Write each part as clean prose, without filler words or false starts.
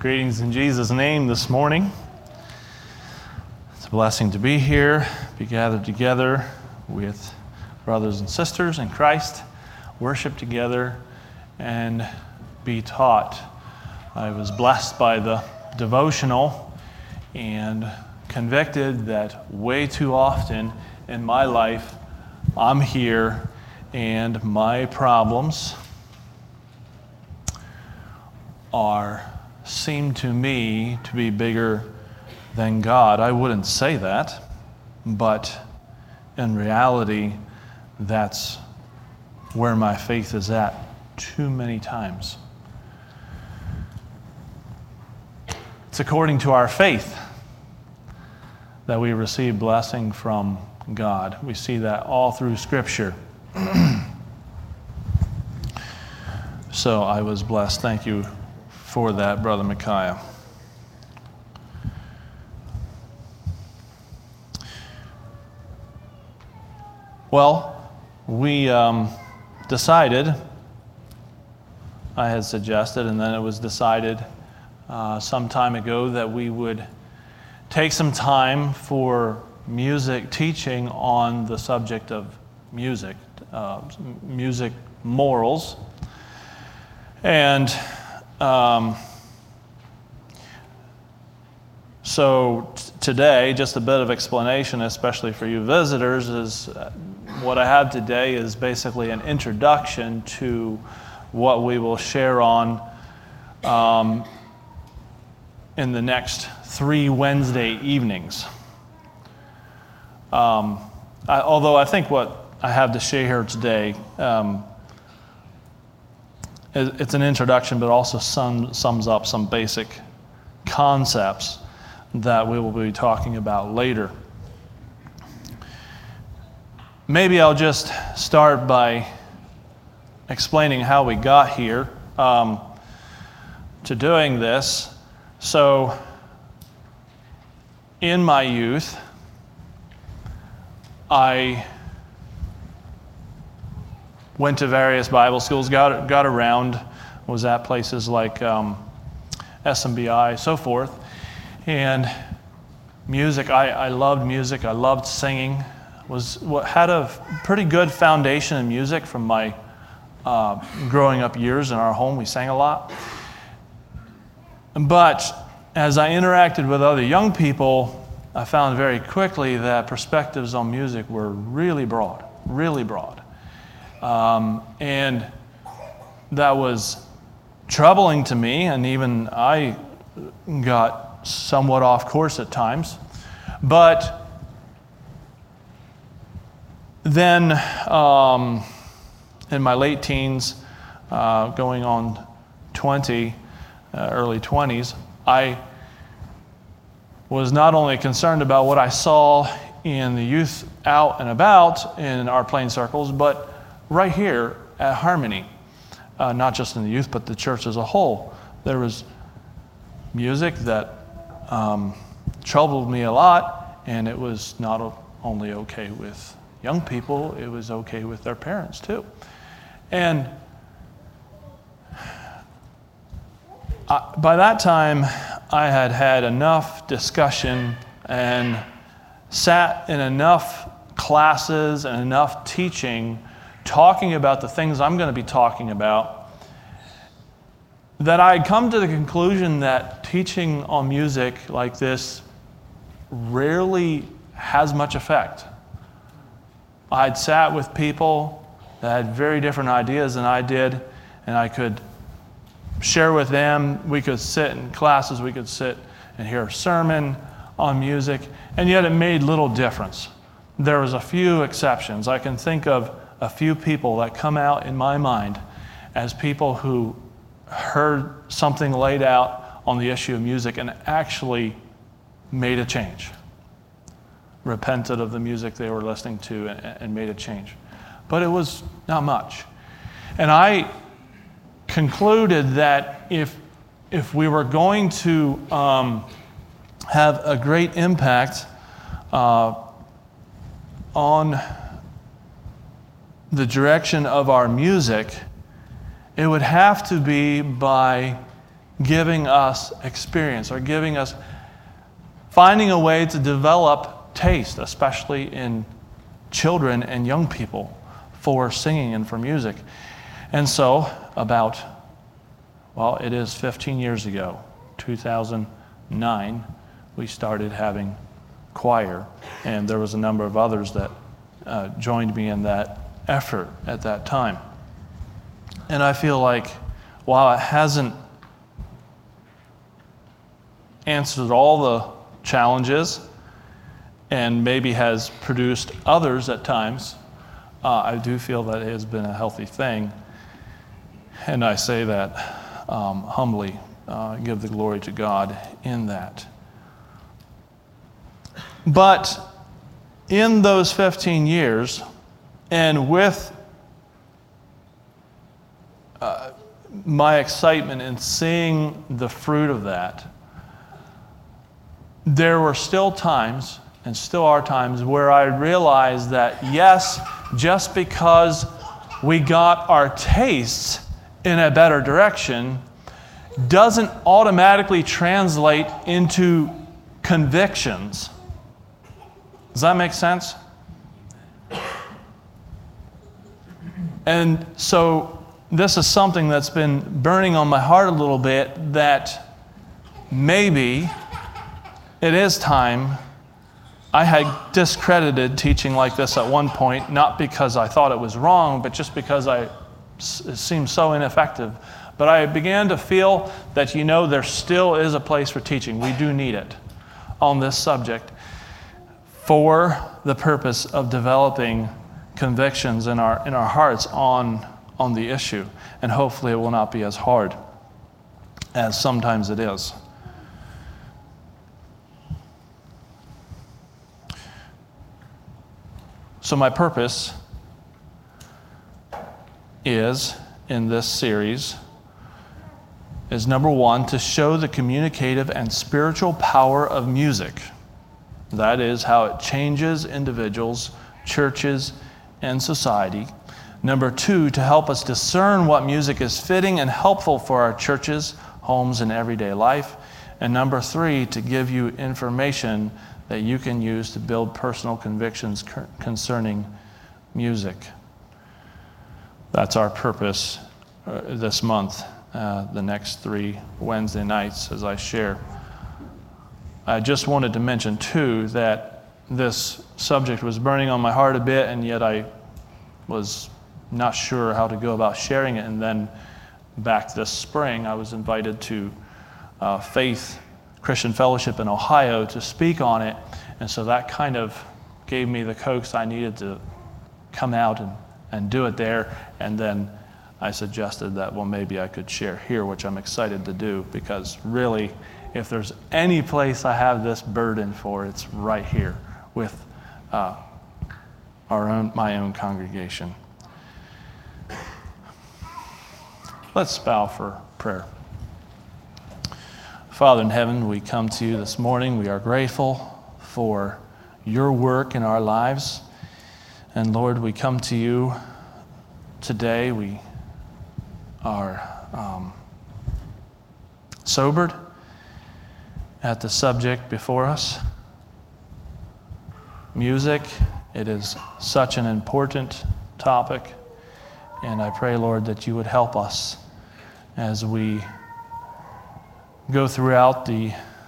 Greetings in Jesus' name this morning. It's a blessing to be here, be gathered together with brothers and sisters in Christ, worship together, and be taught. I was blessed by the devotional and convicted that way too often in my life, I'm here and my problems seem to me to be bigger than God. I wouldn't say that, but in reality, that's where my faith is at too many times. It's according to our faith that we receive blessing from God. We see that all through Scripture. So I was blessed. Thank you for that, Brother Micaiah. Well, we decided, I had suggested, and then it was decided some time ago that we would take some time for music teaching on the subject of music, music morals. And so today, just a bit of explanation, especially for you visitors, is what I have today is basically an introduction to what we will share on in the next 3 Wednesday evenings. Although I think what I have to share here today, it's an introduction, but also sums up some basic concepts that we will be talking about later. Maybe I'll just start by explaining how we got here to doing this. So, in my youth, I went to various Bible schools, got around, was at places like SMBI, so forth. And music, I loved music, I loved singing. Had a pretty good foundation in music from my growing up years in our home. We sang a lot. But as I interacted with other young people, I found very quickly that perspectives on music were really broad, really broad. And that was troubling to me, and even I got somewhat off course at times. But then in my late teens, going on 20, early 20s, I was not only concerned about what I saw in the youth out and about in our playing circles, but right here at Harmony, not just in the youth, but the church as a whole. There was music that troubled me a lot, and it was not only okay with young people, it was okay with their parents too. And by that time, I had had enough discussion and sat in enough classes and enough teaching talking about the things I'm going to be talking about, that I had come to the conclusion that teaching on music like this rarely has much effect. I'd sat with people that had very different ideas than I did, and I could share with them. We could sit in classes, we could sit and hear a sermon on music, and yet it made little difference. There was a few exceptions. I can think of a few people that come out in my mind as people who heard something laid out on the issue of music and actually made a change, repented of the music they were listening to and made a change. But it was not much. And I concluded that if we were going to have a great impact on the direction of our music, it would have to be by giving us experience or finding a way to develop taste, especially in children and young people, for singing and for music. And so it is 15 years ago, 2009, we started having choir, and there was a number of others that joined me in that effort at that time. And I feel like while it hasn't answered all the challenges and maybe has produced others at times, I do feel that it has been a healthy thing. And I say that humbly, give the glory to God in that. But in those 15 years, and with my excitement in seeing the fruit of that, there were still times, and still are times, where I realized that, yes, just because we got our tastes in a better direction doesn't automatically translate into convictions. Does that make sense? And so this is something that's been burning on my heart a little bit, that maybe it is time. I had discredited teaching like this at one point, not because I thought it was wrong, but just because it seemed so ineffective. But I began to feel that, there still is a place for teaching. We do need it on this subject for the purpose of developing convictions in our hearts on the issue. And hopefully it will not be as hard as sometimes it is. So my purpose is, in this series, is number one, to show the communicative and spiritual power of music. That is how it changes individuals, churches, and society. Number two, to help us discern what music is fitting and helpful for our churches, homes, and everyday life. And number three, to give you information that you can use to build personal convictions concerning music. That's our purpose this month, the next 3 Wednesday nights as I share. I just wanted to mention, too, that this subject was burning on my heart a bit, and yet I was not sure how to go about sharing it. And then back this spring, I was invited to Faith Christian Fellowship in Ohio to speak on it. And so that kind of gave me the coax I needed to come out and do it there. And then I suggested that, well, maybe I could share here, which I'm excited to do, because really, if there's any place I have this burden for, it's right here with my own congregation. Let's bow for prayer. Father in heaven, we come to you this morning. We are grateful for your work in our lives. And Lord, we come to you today. We are sobered at the subject before us. Music, it is such an important topic. And I pray, Lord, that you would help us as we go throughout the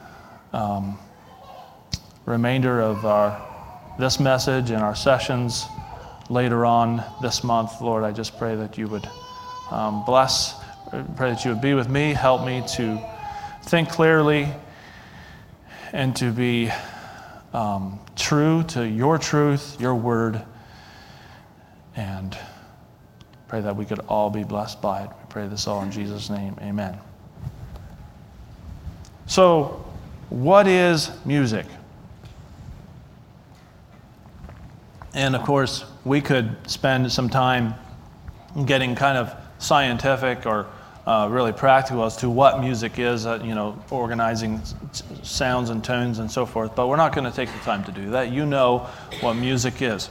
remainder of this message and our sessions later on this month. Lord, I just pray that you would bless, pray that you would be with me, help me to think clearly and to be true to your truth, your word, and pray that we could all be blessed by it. We pray this all in Jesus' name. Amen. So, what is music? And of course, we could spend some time getting kind of scientific or really practical as to what music is, organizing sounds and tones and so forth, but we're not going to take the time to do that. You know what music is.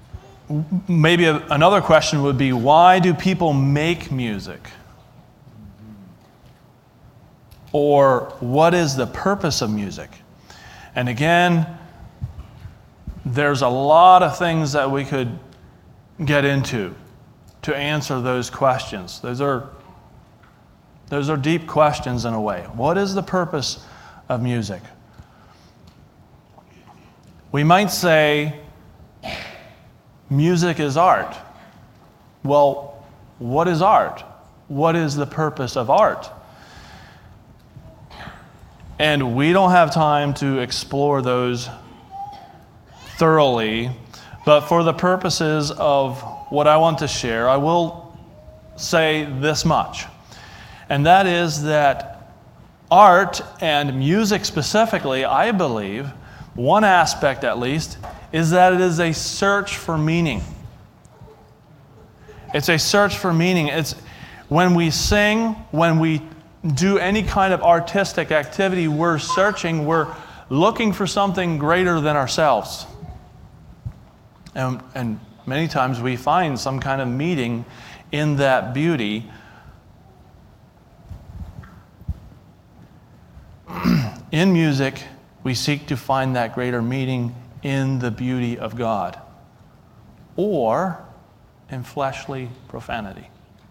Maybe another question would be, why do people make music? or what is the purpose of music? And again, there's a lot of things that we could get into to answer those questions. Those are deep questions in a way. What is the purpose of music? We might say music is art. Well, what is art? What is the purpose of art? And we don't have time to explore those thoroughly, but for the purposes of what I want to share, I will say this much. And that is that art and music specifically, I believe, one aspect at least, is that it is a search for meaning. It's a search for meaning. It's when we sing, when we do any kind of artistic activity, we're searching, we're looking for something greater than ourselves. And many times we find some kind of meaning in that beauty. In music, we seek to find that greater meaning in the beauty of God or in fleshly profanity.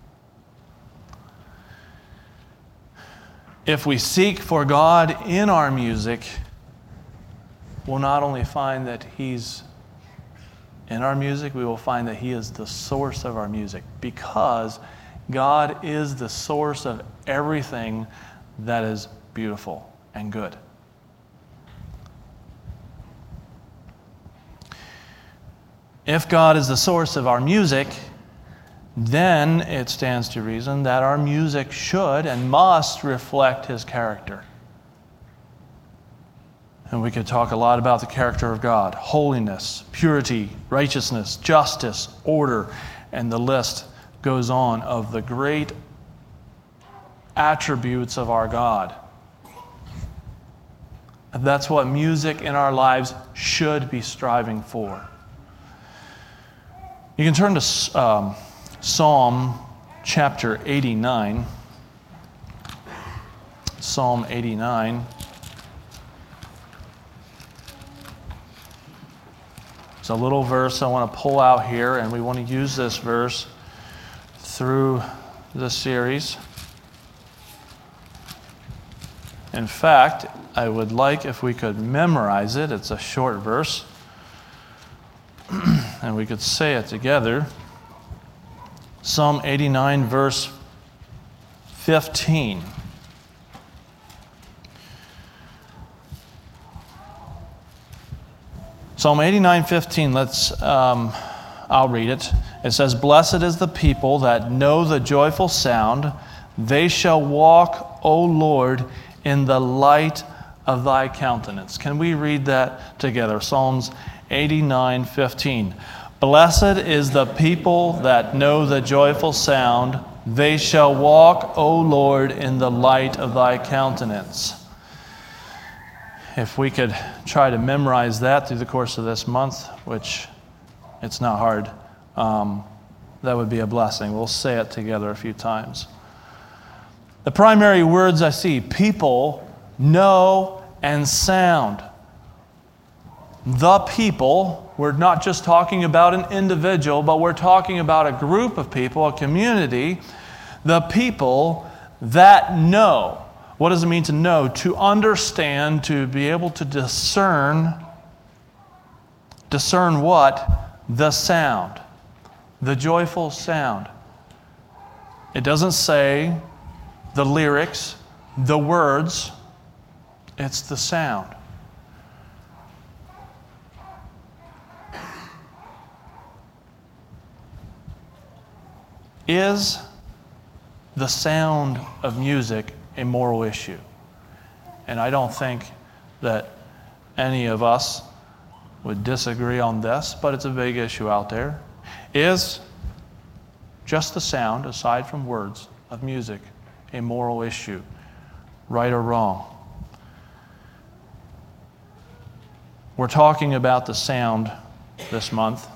If we seek for God in our music, we'll not only find that He's in our music, we will find that He is the source of our music, because God is the source of everything that is beautiful and good. If God is the source of our music, then it stands to reason that our music should and must reflect His character. And we could talk a lot about the character of God: holiness, purity, righteousness, justice, order, and the list goes on of the great attributes of our God. That's what music in our lives should be striving for. You can turn to Psalm chapter 89. Psalm 89. It's a little verse I want to pull out here, and we want to use this verse through the series. In fact, I would like if we could memorize it. It's a short verse, and we could say it together. Psalm 89, verse 15. Psalm 89:15, I'll read it. It says, "Blessed is the people that know the joyful sound. They shall walk, O Lord, in the light of thy countenance." Can we read that together? Psalms 89:15. "Blessed is the people that know the joyful sound. They shall walk, O Lord, in the light of thy countenance." If we could try to memorize that through the course of this month, which it's not hard, that would be a blessing. We'll say it together a few times. The primary words I see: people, know, and sound. The people, we're not just talking about an individual, but we're talking about a group of people, a community. The people that know. What does it mean to know? To understand, to be able to discern. Discern what? The sound. The joyful sound. It doesn't say the lyrics, the words. It's the sound. Is the sound of music a moral issue? And I don't think that any of us would disagree on this, but it's a big issue out there. Is just the sound, aside from words, of music a moral issue, right or wrong? We're talking about the sound this month.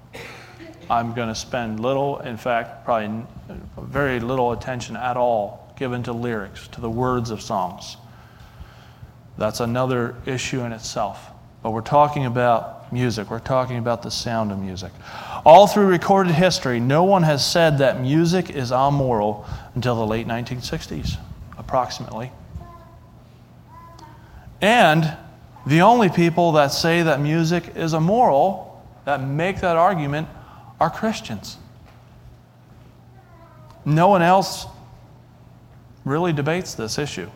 I'm going to spend little, in fact, probably very little attention at all given to lyrics, to the words of songs. That's another issue in itself. But we're talking about music. We're talking about the sound of music. All through recorded history, no one has said that music is amoral until the late 1960s, approximately. And the only people that say that music is immoral, that make that argument, are Christians. No one else really debates this issue.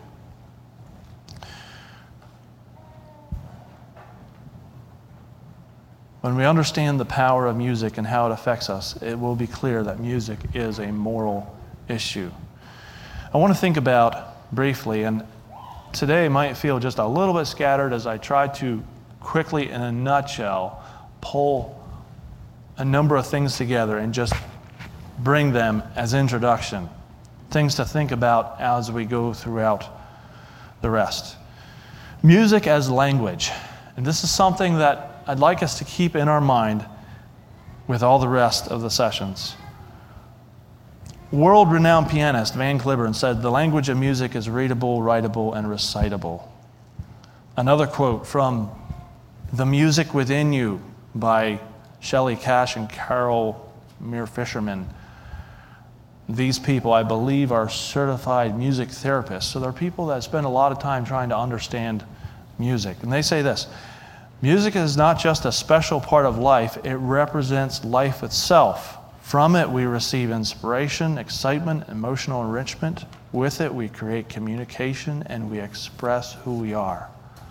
When we understand the power of music and how it affects us, it will be clear that music is a moral issue. I want to think about briefly, and today might feel just a little bit scattered as I try to quickly, in a nutshell, pull a number of things together and just bring them as introduction, things to think about as we go throughout the rest. Music as language. And this is something that I'd like us to keep in our mind with all the rest of the sessions. World-renowned pianist Van Cliburn said, "The language of music is readable, writable, and recitable." Another quote from The Music Within You by Shelley Cash and Carol Mere Fisherman. These people, I believe, are certified music therapists. So they're people that spend a lot of time trying to understand music. And they say this: music is not just a special part of life, it represents life itself. From it, we receive inspiration, excitement, emotional enrichment. With it, we create communication and we express who we are.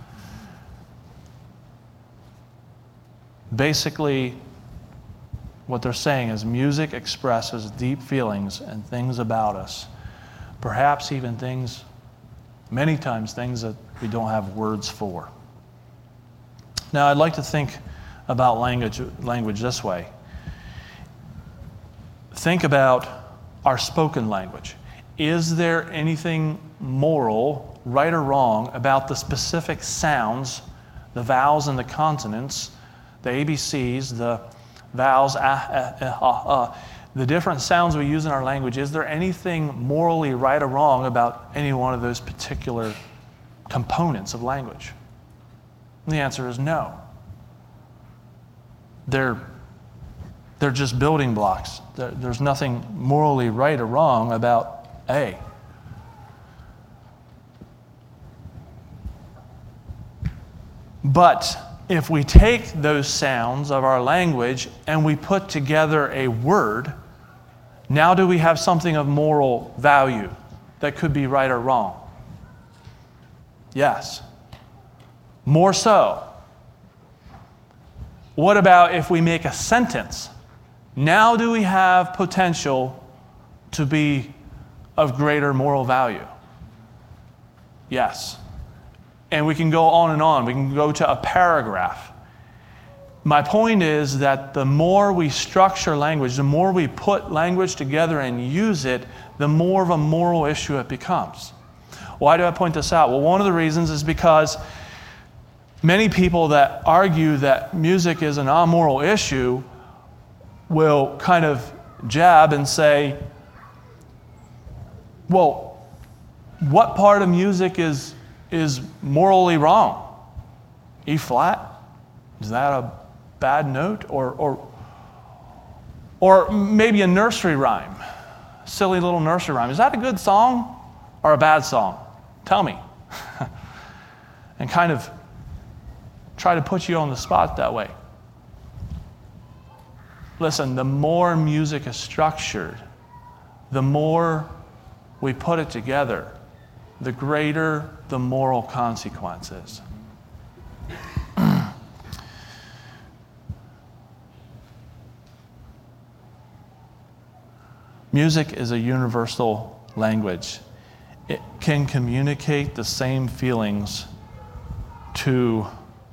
Basically, what they're saying is music expresses deep feelings and things about us. Perhaps even things, many times things that we don't have words for. Now, I'd like to think about language this way. Think about our spoken language. Is there anything moral, right or wrong, about the specific sounds, the vowels and the consonants, the ABCs, the vowels, the different sounds we use in our language? Is there anything morally right or wrong about any one of those particular components of language? And the answer is no. They're just building blocks. There's nothing morally right or wrong about A. But if we take those sounds of our language and we put together a word, now do we have something of moral value that could be right or wrong? Yes. More so. What about if we make a sentence? Now do we have potential to be of greater moral value? Yes. And we can go on and on. We can go to a paragraph. My point is that the more we structure language, the more we put language together and use it, the more of a moral issue it becomes. Why do I point this out? Well, one of the reasons is because many people that argue that music is an amoral issue will kind of jab and say, well, what part of music is morally wrong? E flat? Is that a bad note? Or maybe a nursery rhyme, silly little nursery rhyme. Is that a good song or a bad song? Tell me. And kind of try to put you on the spot that way. Listen, the more music is structured, the more we put it together, the greater the moral consequences. Music is a universal language. It can communicate the same feelings to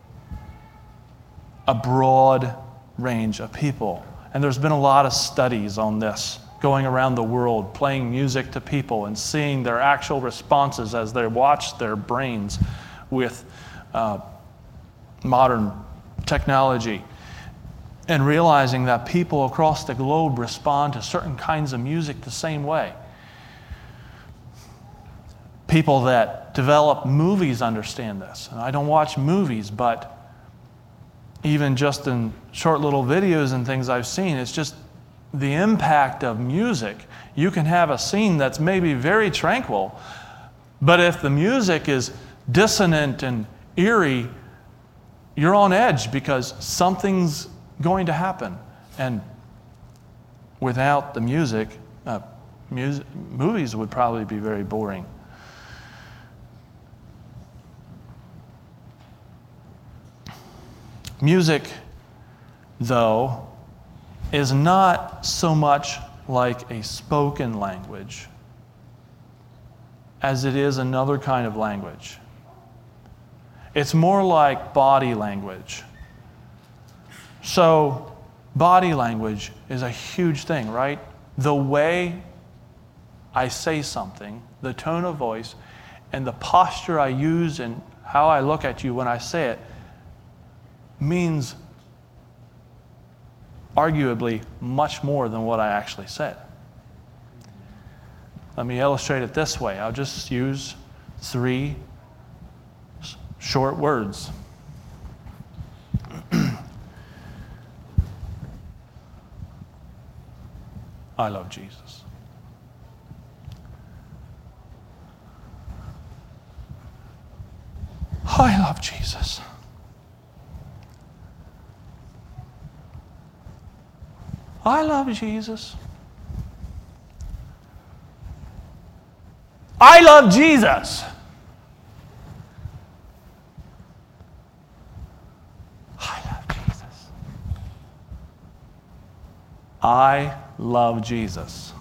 a broad range of people. And there's been a lot of studies on this, going around the world, playing music to people and seeing their actual responses as they watch their brains with modern technology, and realizing that people across the globe respond to certain kinds of music the same way. People that develop movies understand this. And I don't watch movies, but even just in short little videos and things I've seen, it's just the impact of music. You can have a scene that's maybe very tranquil, but if the music is dissonant and eerie, you're on edge because something's going to happen. And without the music, movies would probably be very boring. Music, though, is not so much like a spoken language as it is another kind of language. It's more like body language. So, body language is a huge thing, right? The way I say something, the tone of voice, and the posture I use and how I look at you when I say it means arguably much more than what I actually said. Let me illustrate it this way. I'll just use 3 short words. I love Jesus. I love Jesus. I love Jesus. I love Jesus. I love Jesus. I love Jesus.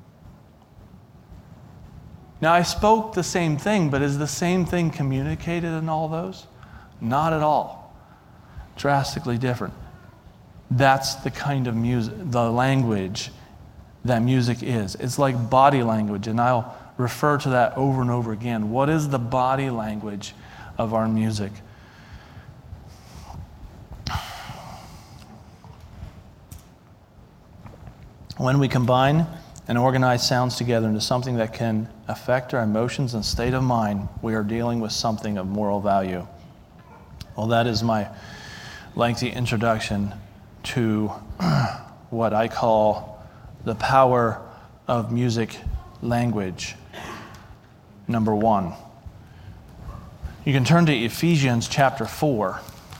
Now, I spoke the same thing, but is the same thing communicated in all those? Not at all. Drastically different. That's the kind of music, the language that music is. It's like body language, and I'll refer to that over and over again. What is the body language of our music? When we combine and organize sounds together into something that can affect our emotions and state of mind, we are dealing with something of moral value. Well, that is my lengthy introduction to what I call the power of music language. Number 1. You can turn to Ephesians chapter 4.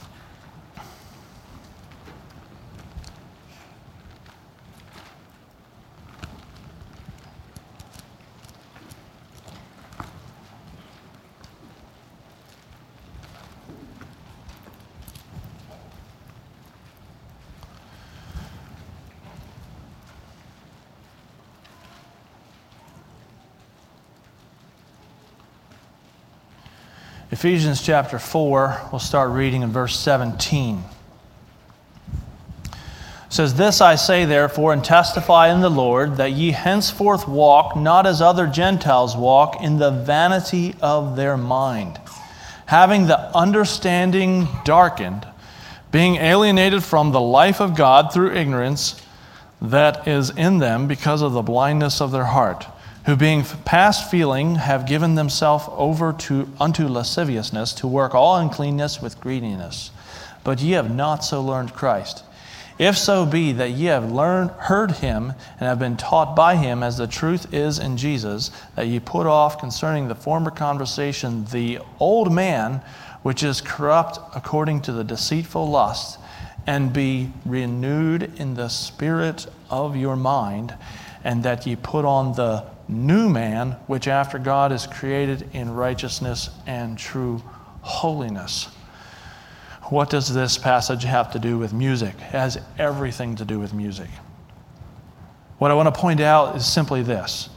Ephesians chapter 4, we'll start reading in verse 17. It says, "This I say therefore, and testify in the Lord, that ye henceforth walk not as other Gentiles walk, in the vanity of their mind, having the understanding darkened, being alienated from the life of God through ignorance that is in them because of the blindness of their heart, who being past feeling have given themselves over unto lasciviousness, to work all uncleanness with greediness. But ye have not so learned Christ. If so be that ye have heard him, and have been taught by him, as the truth is in Jesus, that ye put off concerning the former conversation the old man, which is corrupt according to the deceitful lust, and be renewed in the spirit of your mind, and that ye put on the new man, which after God is created in righteousness and true holiness." What does this passage have to do with music? It has everything to do with music. What I want to point out is simply this.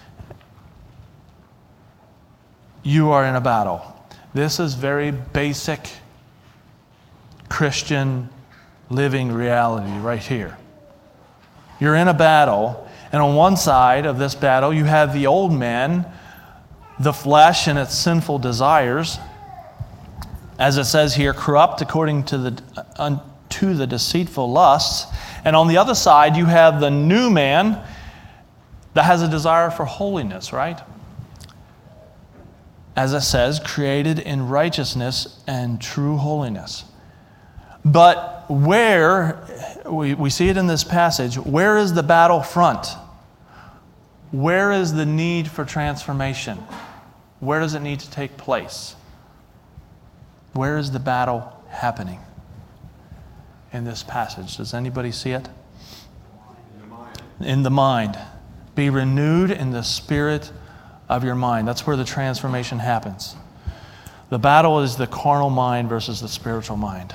You are in a battle. This is very basic Christian living reality right here. You're in a battle, and on one side of this battle, you have the old man, the flesh and its sinful desires, as it says here, corrupt according to the deceitful lusts. And on the other side, you have the new man that has a desire for holiness, right? as it says, created in righteousness and true holiness. But where, we see it in this passage, where is the battle front? Where is the need for transformation? Where does it need to take place? Where is the battle happening in this passage? Does anybody see it? In the mind. Be renewed in the spirit of your mind. That's where the transformation happens. The battle is the carnal mind versus the spiritual mind.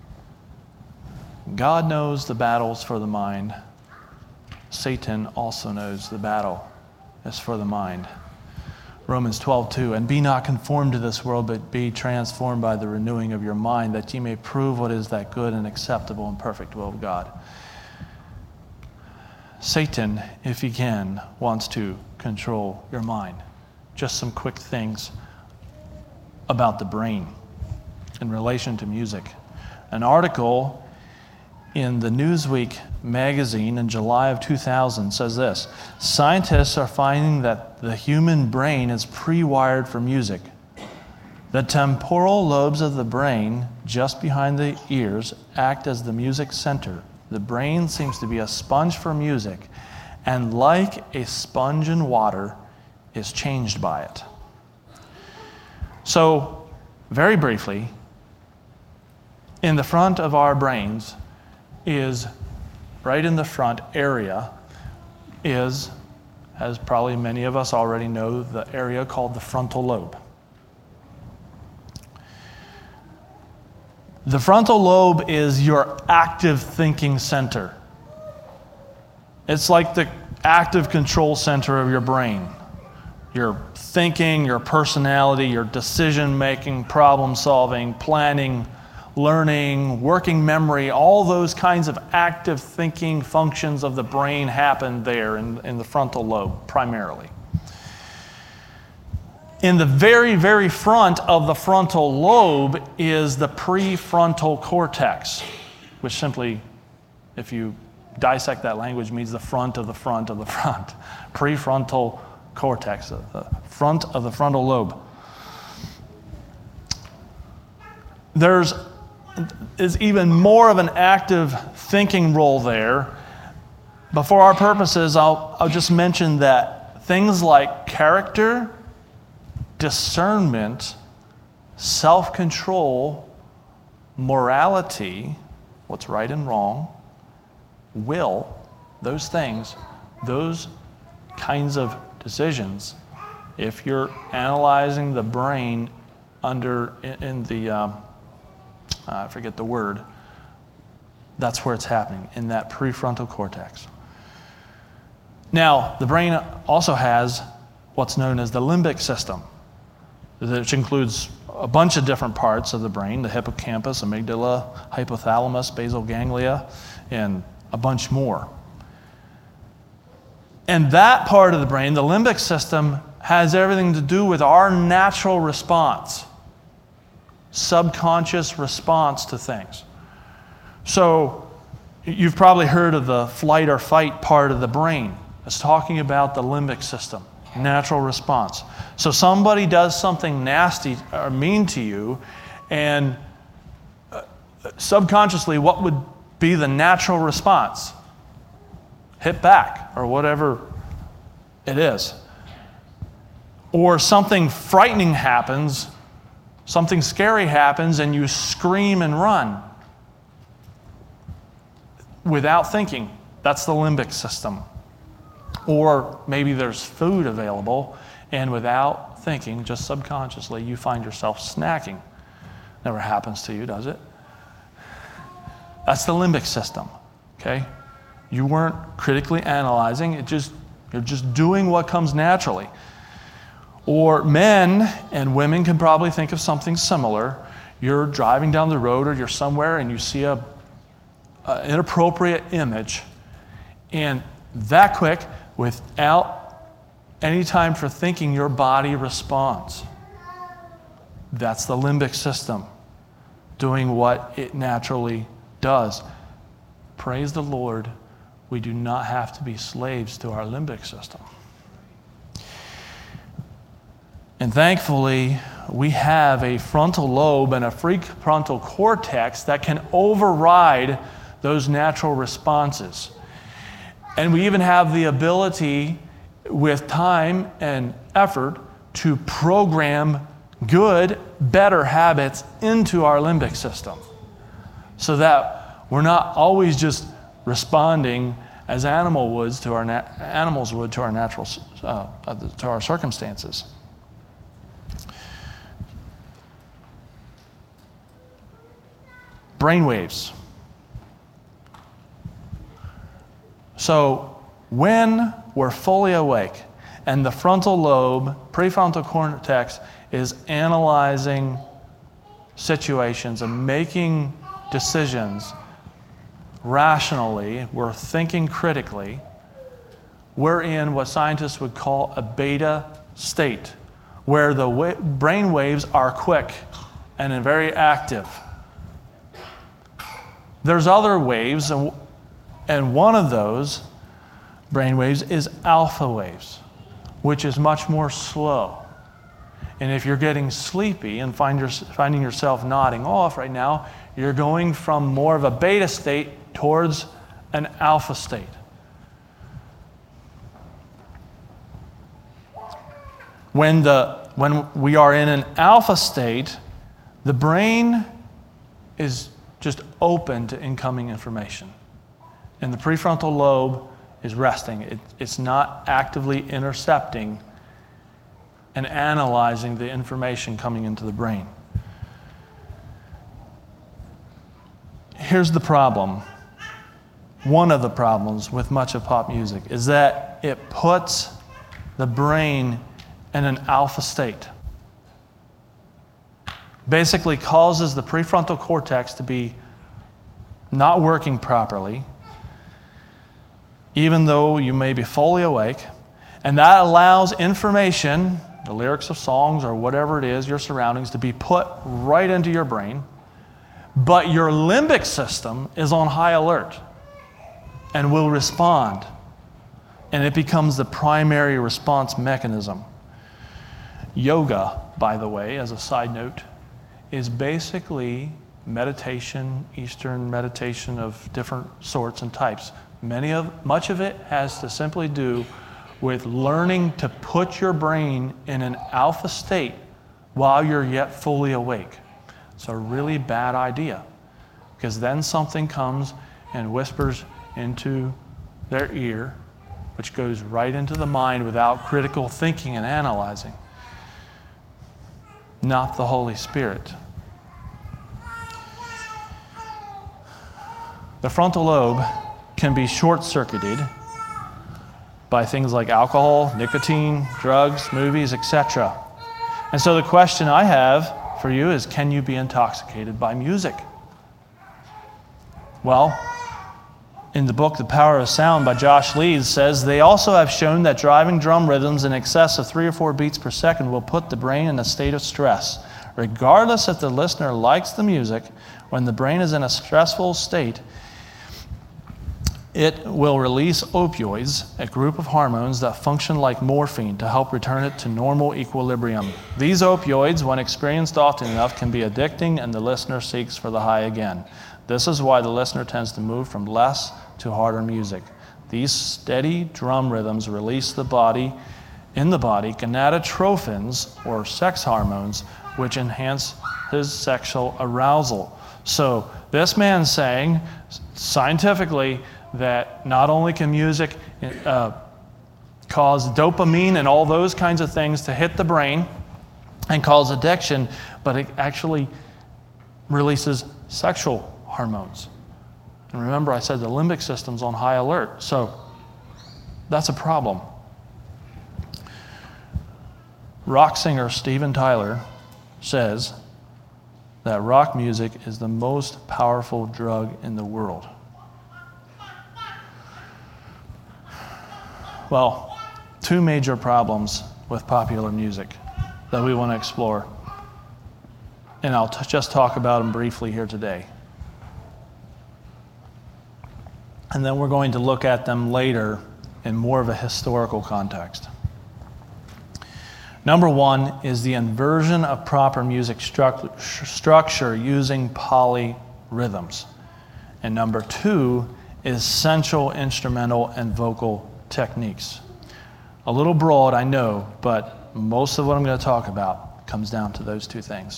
God knows the battles for the mind. Satan also knows the battle is for the mind. Romans 12:2, and be not conformed to this world, but be transformed by the renewing of your mind, that ye may prove what is that good and acceptable and perfect will of God. Satan, if he can, wants to control your mind. Just some quick things about the brain in relation to music. An article in the Newsweek magazine in July of 2000 says this: scientists are finding that the human brain is pre-wired for music. The temporal lobes of the brain, just behind the ears, act as the music center. The brain seems to be a sponge for music, and like a sponge in water, is changed by it. So, very briefly, in the front of our brains is, right in the front area, is, as probably many of us already know, the area called the frontal lobe. The frontal lobe is your active thinking center. It's like the active control center of your brain. Your thinking, your personality, your decision-making, problem-solving, planning, learning, working memory, all those kinds of active thinking functions of the brain happen there in the frontal lobe, primarily. In the very, very front of the frontal lobe is the prefrontal cortex, which simply, if you dissect that language, means the front of the front of the front. Prefrontal cortex, the front of the frontal lobe. There's is even more of an active thinking role there. But for our purposes, I'll just mention that things like character, discernment, self-control, morality, what's right and wrong, will, those things, those kinds of decisions, if you're analyzing the brain in the I forget the word, that's where it's happening, in that prefrontal cortex. Now, the brain also has what's known as the limbic system, which includes a bunch of different parts of the brain: the hippocampus, amygdala, hypothalamus, basal ganglia, and a bunch more. And that part of the brain, the limbic system, has everything to do with our natural response, subconscious response to things. So you've probably heard of the flight or fight part of the brain. It's talking about the limbic system, natural response. So somebody does something nasty or mean to you, and subconsciously, what would be the natural response? Hit back, or whatever it is. Or something frightening happens, something scary happens, and you scream and run without thinking. That's the limbic system. Or maybe there's food available, and without thinking, just subconsciously, you find yourself snacking. Never happens to you, does it? That's the limbic system, okay? You weren't critically analyzing, you're just doing what comes naturally. Or men and women can probably think of something similar. You're driving down the road, or you're somewhere and you see an inappropriate image, and that quick, without any time for thinking, your body responds. That's the limbic system doing what it naturally does. Praise the Lord, we do not have to be slaves to our limbic system. And thankfully, we have a frontal lobe and a prefrontal cortex that can override those natural responses. And we even have the ability, with time and effort, to program good, better habits into our limbic system so that we're not always just responding as animals would to our natural to our circumstances. Brainwaves. So when we're fully awake and the frontal lobe, prefrontal cortex is analyzing situations and making decisions rationally, we're thinking critically, we're in what scientists would call a beta state, where the brain waves are quick and very active. There's other waves, and one of those brain waves is alpha waves, which is much more slow. And if you're getting sleepy and finding yourself nodding off right now, you're going from more of a beta state towards an alpha state. When we are in an alpha state, the brain is just open to incoming information. And the prefrontal lobe is resting. It's not actively intercepting and analyzing the information coming into the brain. Here's the problem. One of the problems with much of pop music is that it puts the brain in an alpha state. Basically causes the prefrontal cortex to be not working properly, even though you may be fully awake, and that allows information, the lyrics of songs or whatever it is, your surroundings, to be put right into your brain, but your limbic system is on high alert and will respond, and it becomes the primary response mechanism. Yoga, by the way, as a side note, is basically meditation, Eastern meditation of different sorts and types. Much of it has to simply do with learning to put your brain in an alpha state while you're yet fully awake. It's a really bad idea, because then something comes and whispers into their ear, which goes right into the mind without critical thinking and analyzing. Not the Holy Spirit. The frontal lobe can be short-circuited by things like alcohol, nicotine, drugs, movies, etc. And so the question I have for you is, can you be intoxicated by music? Well, in the book The Power of Sound by Josh Leeds says, they also have shown that driving drum rhythms in excess of 3 or 4 beats per second will put the brain in a state of stress. Regardless if the listener likes the music, when the brain is in a stressful state, it will release opioids, a group of hormones that function like morphine to help return it to normal equilibrium. These opioids, when experienced often enough, can be addicting, and the listener seeks for the high again. This is why the listener tends to move from less to harder music. These steady drum rhythms release in the body gonadotrophins, or sex hormones, which enhance his sexual arousal. So this man's saying, scientifically, that not only can music cause dopamine and all those kinds of things to hit the brain and cause addiction, but it actually releases sexual hormones. And remember, I said the limbic system's on high alert, so that's a problem. Rock singer Steven Tyler says that rock music is the most powerful drug in the world. Well, 2 major problems with popular music that we want to explore. And I'll just talk about them briefly here today. And then we're going to look at them later in more of a historical context. Number one is the inversion of proper music structure using polyrhythms. And number two is sensual instrumental and vocal techniques. A little broad, I know, but most of what I'm going to talk about comes down to those two things.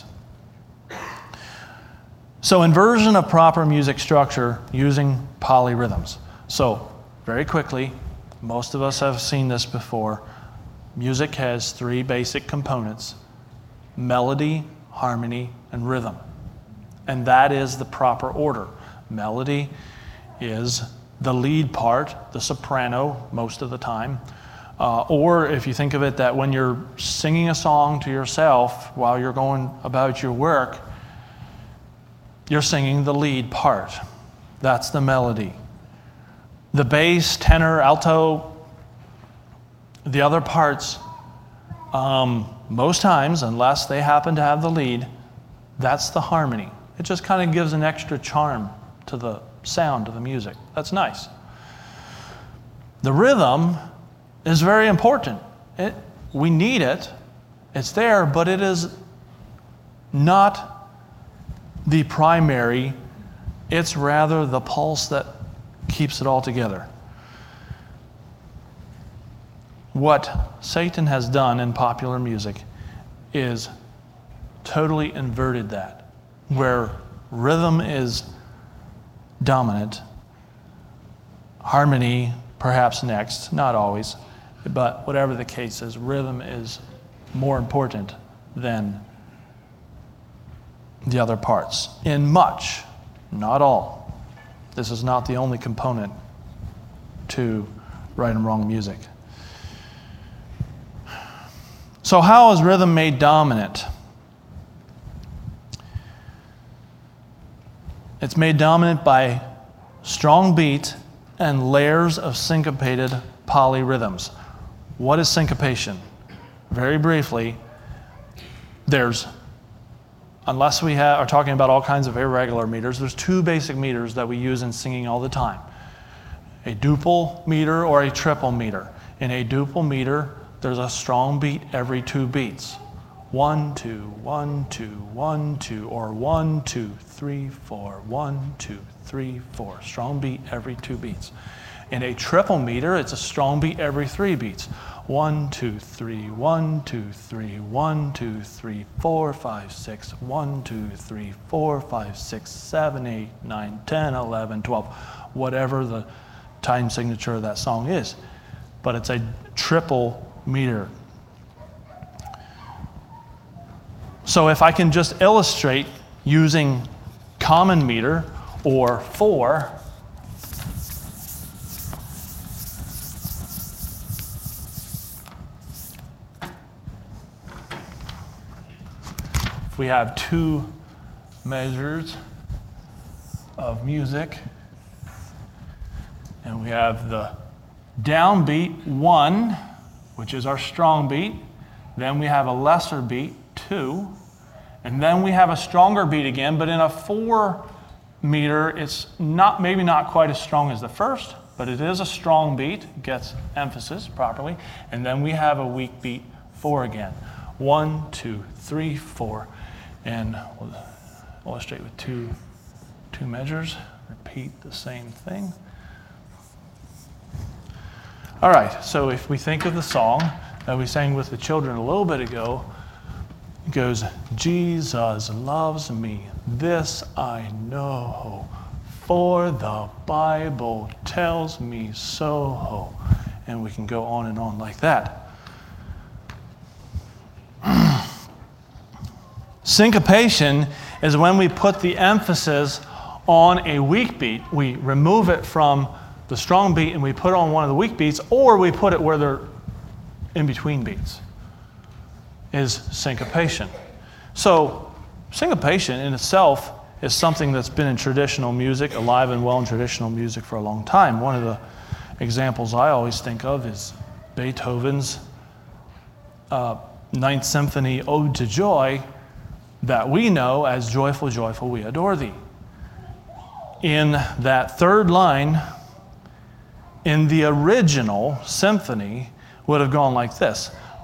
So inversion of proper music structure using polyrhythms. So very quickly, most of us have seen this before. Music has three basic components: melody, harmony, and rhythm. And that is the proper order. Melody is the lead part, the soprano most of the time. Or if you think of it that when you're singing a song to yourself while you're going about your work, you're singing the lead part. That's the melody. The bass, tenor, alto, the other parts, most times, unless they happen to have the lead, that's the harmony. It just kind of gives an extra charm to the sound of the music. That's nice. The rhythm is very important. We need it. It's there, but it is not the primary. It's rather the pulse that keeps it all together. What Satan has done in popular music is totally inverted that, where rhythm is dominant, harmony perhaps next, not always, but whatever the case is, rhythm is more important than the other parts. In much, not all. This is not the only component to right and wrong music. So how is rhythm made dominant? It's made dominant by strong beat and layers of syncopated polyrhythms. What is syncopation? Very briefly, unless we are talking about all kinds of irregular meters, there's two basic meters that we use in singing all the time: a duple meter or a triple meter. In a duple meter, there's a strong beat every 2 beats. 1, 2, 1, 2, 1, 2, or 1, 2, 3, 4, 1, 2, 3, 4. Strong beat every 2 beats. In a triple meter, it's a strong beat every 3 beats. 1, 2, 3, 1, 2, 3, 1, 2, 3, 4, 5, 6, 1, 2, 3, 4, 5, 6, 7, 8, 9, 10, 11, 12, whatever the time signature of that song is. But it's a triple meter. So if I can just illustrate using common meter or 4, if we have 2 measures of music and we have the downbeat 1, which is our strong beat, then we have a lesser beat 2, and then we have a stronger beat again, but in a 4 meter, it's maybe not quite as strong as the first, but it is a strong beat, gets emphasis properly, and then we have a weak beat 4 again. 1, 2, 3, 4, and we'll illustrate with two measures, repeat the same thing. All right, so if we think of the song that we sang with the children a little bit ago, it goes, Jesus loves me, this I know, for the Bible tells me so. And we can go on and on like that. Syncopation is when we put the emphasis on a weak beat. We remove it from the strong beat and we put it on one of the weak beats, or we put it where they're in between beats, is syncopation. So syncopation in itself is something that's been in traditional music, alive and well in traditional music for a long time. One of the examples I always think of is Beethoven's Ninth Symphony Ode to Joy, that we know as Joyful, Joyful, we adore thee. In that third line, in the original symphony, would have gone like this: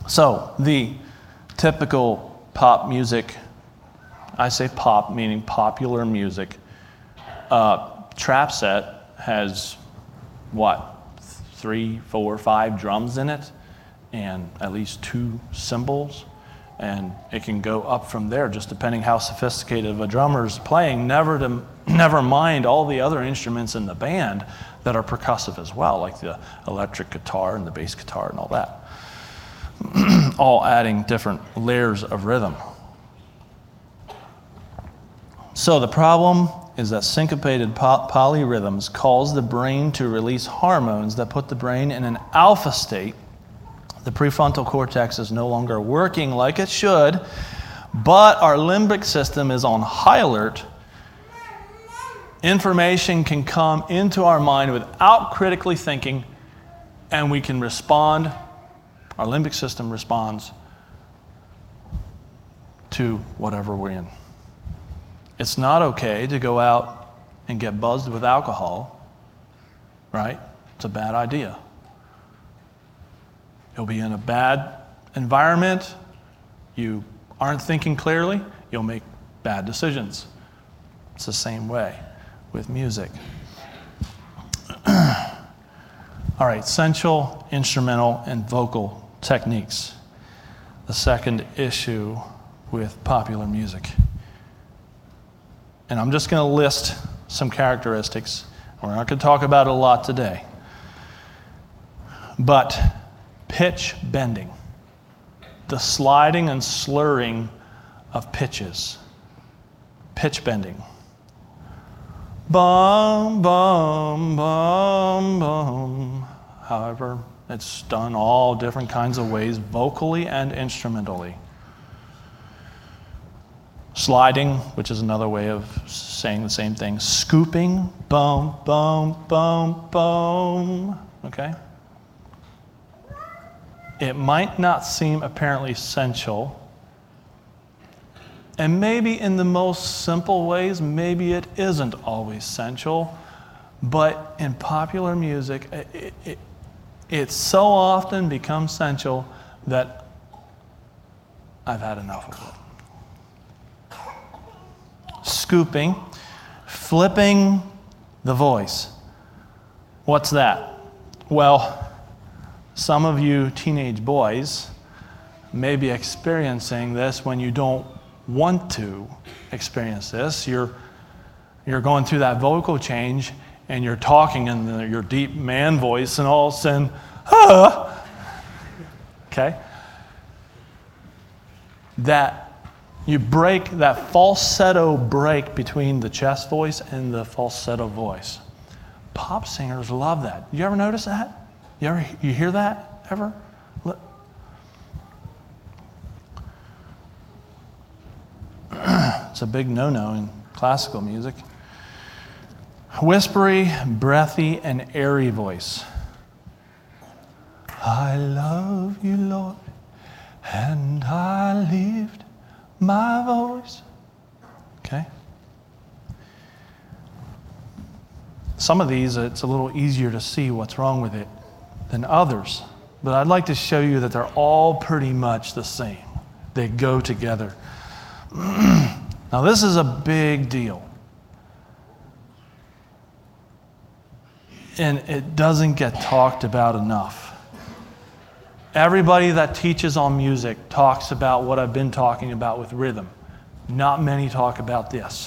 So the typical pop music, I say pop meaning popular music, trap set has what? 3, 4, 5 drums in it and at least 2 cymbals. And it can go up from there, just depending how sophisticated a drummer's playing, never mind all the other instruments in the band that are percussive as well, like the electric guitar and the bass guitar and all that. All adding different layers of rhythm. So the problem is that syncopated polyrhythms cause the brain to release hormones that put the brain in an alpha state. The prefrontal cortex is no longer working like it should, but our limbic system is on high alert. Information can come into our mind without critically thinking, and we can respond. Our limbic system responds to whatever we're in. It's not okay to go out and get buzzed with alcohol, right? It's a bad idea. You'll be in a bad environment. You aren't thinking clearly. You'll make bad decisions. It's the same way with music. All right, sensual, instrumental, and vocal techniques. The second issue with popular music. And I'm just going to list some characteristics. We're not going to talk about it a lot today. But pitch bending, the sliding and slurring of pitches. Pitch bending. Bum, bum, bum, bum. However, it's done all different kinds of ways, vocally and instrumentally. Sliding, which is another way of saying the same thing. Scooping, boom, boom, boom, boom. Okay? It might not seem apparently sensual. And maybe in the most simple ways, maybe it isn't always sensual. But in popular music, it so often becomes sensual that I've had enough of it. Scooping, flipping the voice. What's that? Well, some of you teenage boys may be experiencing this when you don't want to experience this. You're going through that vocal change and you're talking in your deep man voice and all of a sudden, okay? That you break, that falsetto break between the chest voice and the falsetto voice. Pop singers love that. You ever notice that? You hear that ever? It's a big no-no in classical music. Whispery, breathy, and airy voice. I love you, Lord, and I lift my voice. Okay? Some of these, it's a little easier to see what's wrong with it than others. But I'd like to show you that they're all pretty much the same. They go together. Now, this is a big deal. And it doesn't get talked about enough. Everybody that teaches on music talks about what I've been talking about with rhythm. Not many talk about this.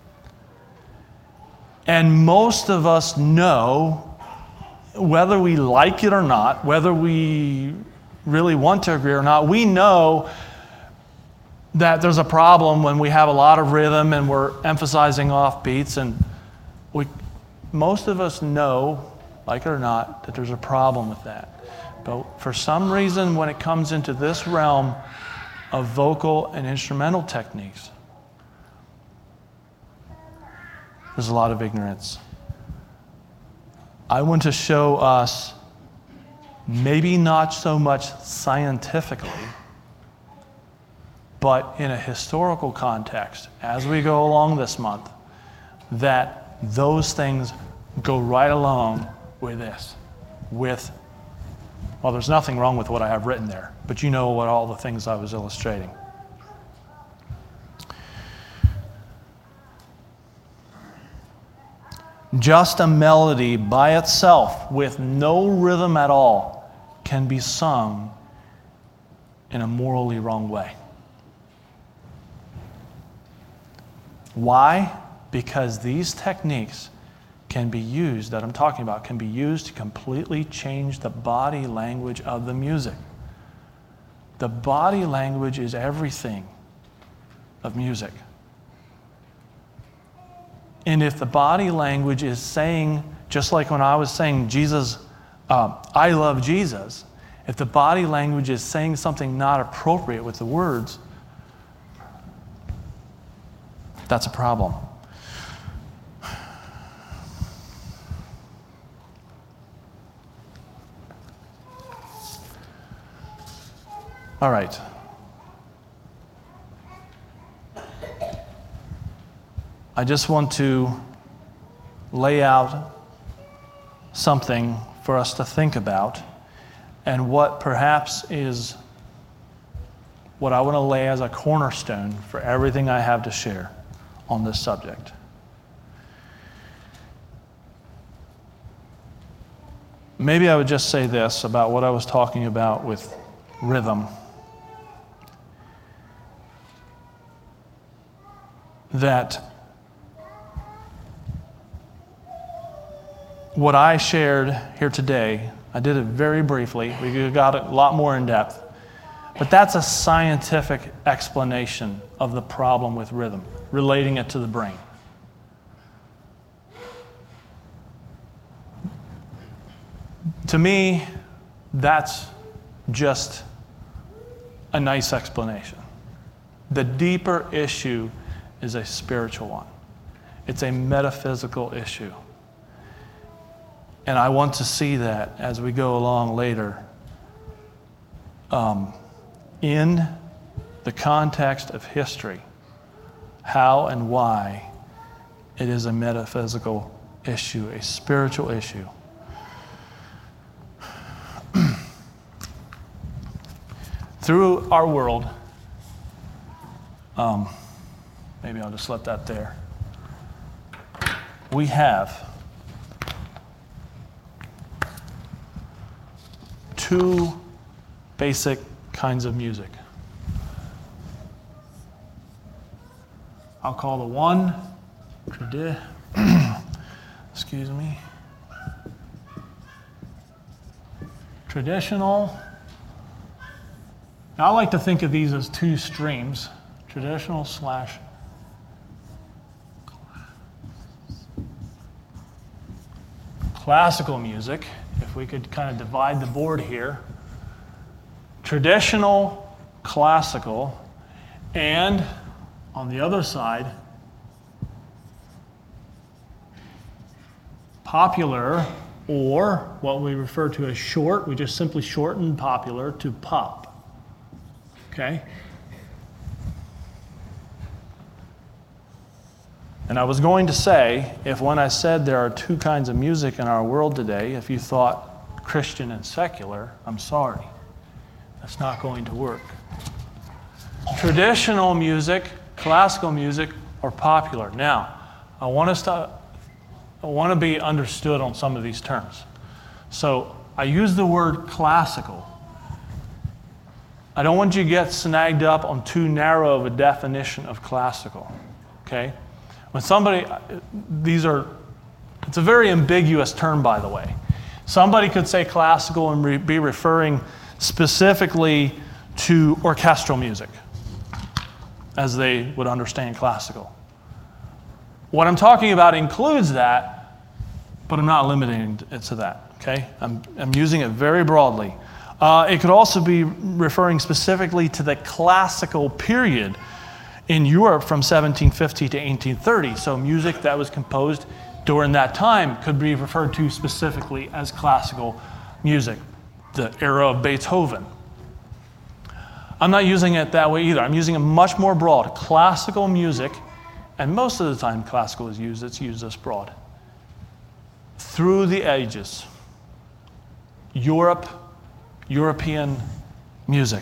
And most of us know, whether we like it or not, whether we really want to agree or not, we know that there's a problem when we have a lot of rhythm and we're emphasizing off beats, and most of us know, like it or not, that there's a problem with that. But for some reason, when it comes into this realm of vocal and instrumental techniques, there's a lot of ignorance. I want to show us, maybe not so much scientifically, but in a historical context, as we go along this month, that those things go right along with this, with Well, there's nothing wrong with what I have written there, but you know what all the things I was illustrating. Just a melody by itself with no rhythm at all can be sung in a morally wrong way. Why? Because these techniques can be used, that I'm talking about, can be used to completely change the body language of the music. The body language is everything of music. And if the body language is saying, just like when I was saying Jesus, I love Jesus, if the body language is saying something not appropriate with the words, that's a problem. All right. I just want to lay out something for us to think about, and what perhaps is what I want to lay as a cornerstone for everything I have to share on this subject. Maybe I would just say this about what I was talking about with rhythm. That what I shared here today, I did it very briefly. We got it a lot more in depth. But that's a scientific explanation of the problem with rhythm, relating it to the brain. To me, that's just a nice explanation. The deeper issue is a spiritual one. It's a metaphysical issue. And I want to see that as we go along later in the context of history, how and why it is a metaphysical issue, a spiritual issue. Through our world, maybe I'll just let that there. We have two basic kinds of music. I'll call the one traditional. Now, I like to think of these as two streams, traditional / classical music. If we could kind of divide the board here. Traditional, classical, and on the other side, popular, or what we refer to as short. We just simply shorten popular to pop. Okay? And I was going to say, if when I said there are two kinds of music in our world today, if you thought Christian and secular, I'm sorry. That's not going to work. Traditional music, classical music, or popular. Now, I want to be understood on some of these terms. So I use the word classical. I don't want you to get snagged up on too narrow of a definition of classical. Okay? When it's a very ambiguous term, by the way. Somebody could say classical and be referring specifically to orchestral music, as they would understand classical. What I'm talking about includes that, but I'm not limiting it to that, okay? I'm using it very broadly. It could also be referring specifically to the classical period in Europe from 1750 to 1830. So music that was composed during that time could be referred to specifically as classical music, the era of Beethoven. I'm not using it that way either. I'm using it much more broad. Classical music, and most of the time classical is used, it's used this broad. Through the ages, Europe European music.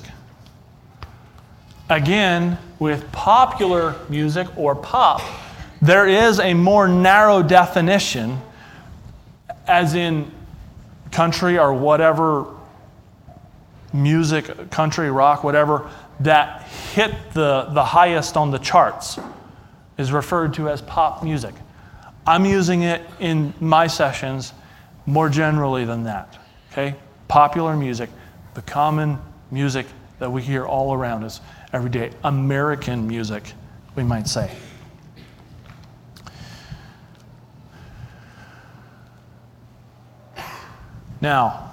Again, with popular music or pop, there is a more narrow definition, as in country or whatever music, country, rock, whatever, that hit the highest on the charts is referred to as pop music. I'm using it in my sessions more generally than that, okay? Popular music, the common music that we hear all around us every day. American music, we might say. Now,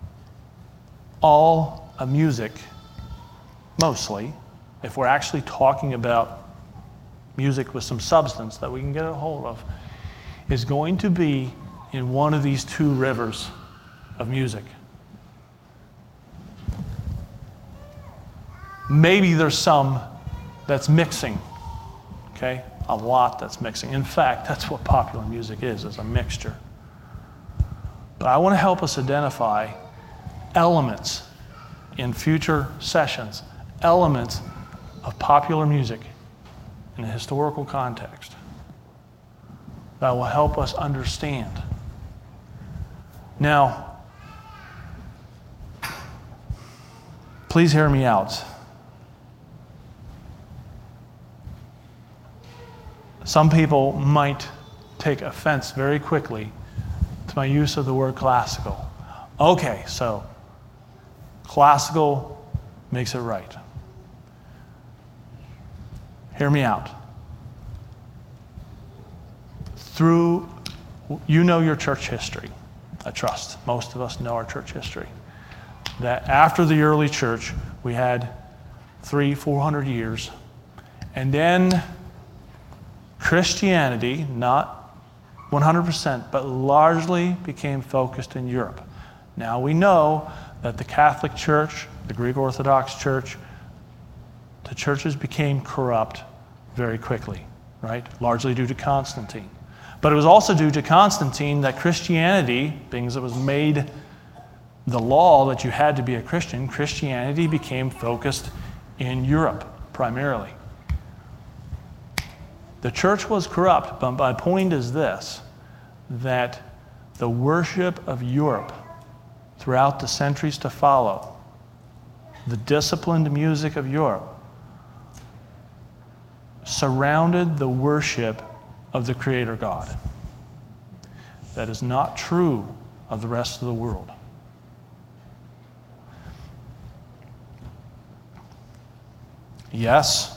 all of music, mostly, if we're actually talking about music with some substance that we can get a hold of, is going to be in one of these two rivers of music. Maybe there's some that's mixing, okay? A lot that's mixing. In fact, that's what popular music is a mixture. But I want to help us identify elements in future sessions, elements of popular music in a historical context that will help us understand. Now, please hear me out. Some people might take offense very quickly to my use of the word classical. Okay, so classical makes it right. Hear me out. You know your church history, I trust. Most of us know our church history. That after the early church, we had 300-400 years, and then Christianity, not 100%, but largely became focused in Europe. Now we know that the Catholic Church, the Greek Orthodox Church, the churches became corrupt very quickly, right? Largely due to Constantine. But it was also due to Constantine that Christianity, being as it was made the law that you had to be a Christian, Christianity became focused in Europe primarily. The church was corrupt, but my point is this, that the worship of Europe throughout the centuries to follow, the disciplined music of Europe, surrounded the worship of the Creator God. That is not true of the rest of the world. Yes,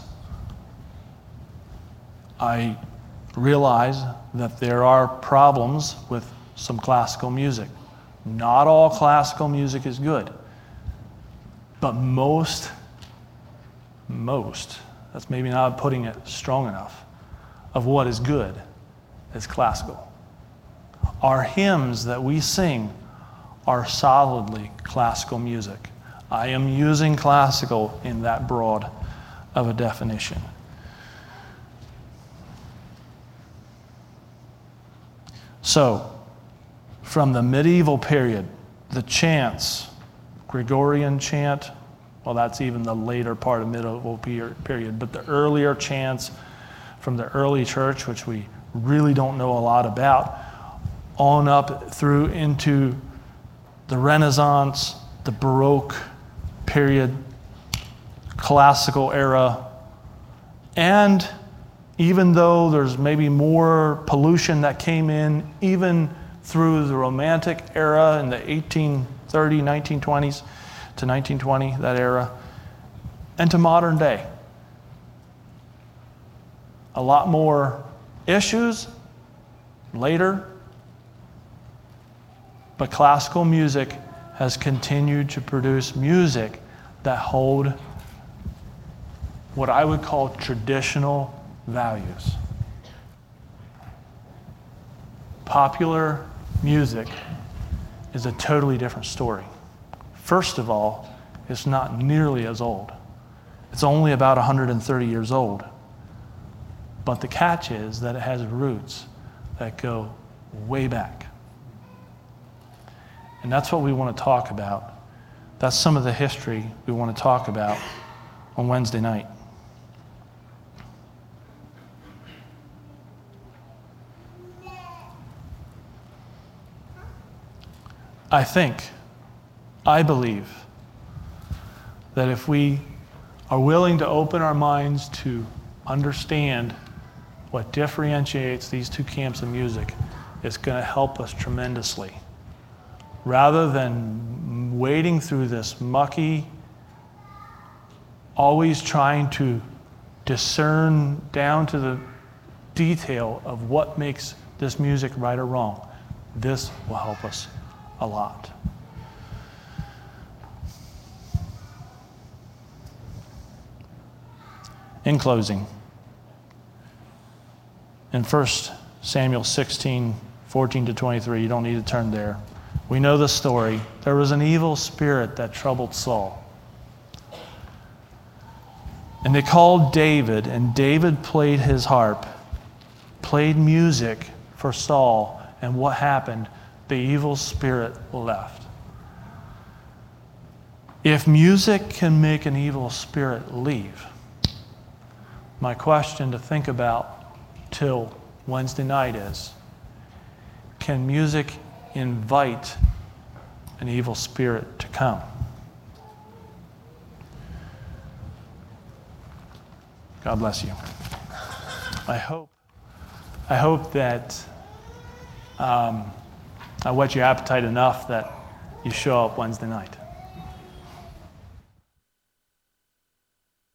I realize that there are problems with some classical music. Not all classical music is good. But most, that's maybe not putting it strong enough, of what is good is classical. Our hymns that we sing are solidly classical music. I am using classical in that broad of a definition. So, from the medieval period, the chants, Gregorian chant, well, that's even the later part of medieval period, but the earlier chants from the early church, which we really don't know a lot about, on up through into the Renaissance, the Baroque period, classical era, and even though there's maybe more pollution that came in, even through the Romantic era in the 1830, 1920s to 1920, that era, and to modern day. A lot more issues later, but classical music has continued to produce music that hold what I would call traditional values. Popular music is a totally different story. First of all, it's not nearly as old. It's only about 130 years old. But the catch is that it has roots that go way back. And that's what we want to talk about That's some of the history we want to talk about on Wednesday night. I believe that if we are willing to open our minds to understand what differentiates these two camps of music, it's going to help us tremendously. Rather than wading through this mucky, always trying to discern down to the detail of what makes this music right or wrong, this will help us a lot. In closing, in 1 Samuel 16, 14 to 23, you don't need to turn there. We know the story. There was an evil spirit that troubled Saul. And they called David, and David played his harp, played music for Saul, and what happened? The evil spirit left. If music can make an evil spirit leave, my question to think about till Wednesday night is, can music invite an evil spirit to come? God bless you. I hope that I whet your appetite enough that you show up Wednesday night.